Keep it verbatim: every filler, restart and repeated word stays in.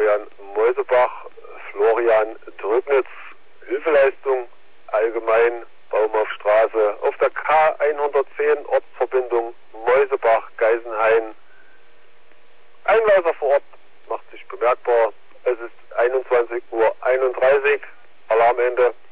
Florian Meusebach, Florian Dröbnitz, Hilfeleistung allgemein, Baum auf Straße, auf der K hundertzehn Ortsverbindung Meusebach-Geisenhain. Einweiser vor Ort macht sich bemerkbar. Es ist einundzwanzig Uhr einunddreißig, Alarmende.